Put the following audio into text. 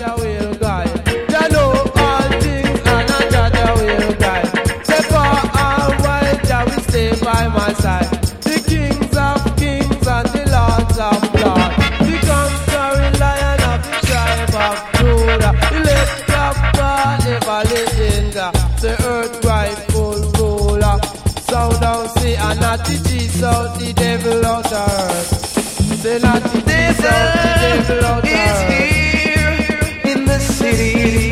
Jaja will guide. Jah know all things and a Jaja will guide. Say for a while Jah will stay by my side. The kings of kings and the lords of lords. The conquering lion of the tribe of Judah. The lift of God ever living God. The earth rightful ruler. So don't see a naughty Jesus, the devil out of earth. Say naughty Jesus, the devil out of earth. Is here in the city.